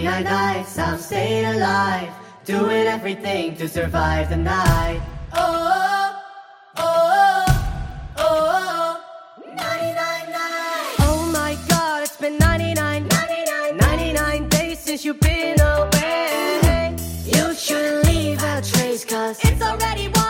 99 nights I'm staying alive, doing everything to survive the night. Oh, oh, oh, oh, 99 nights. Oh my God, it's been 99 days since you've been away. You shouldn't leave a trace, 'cause It's already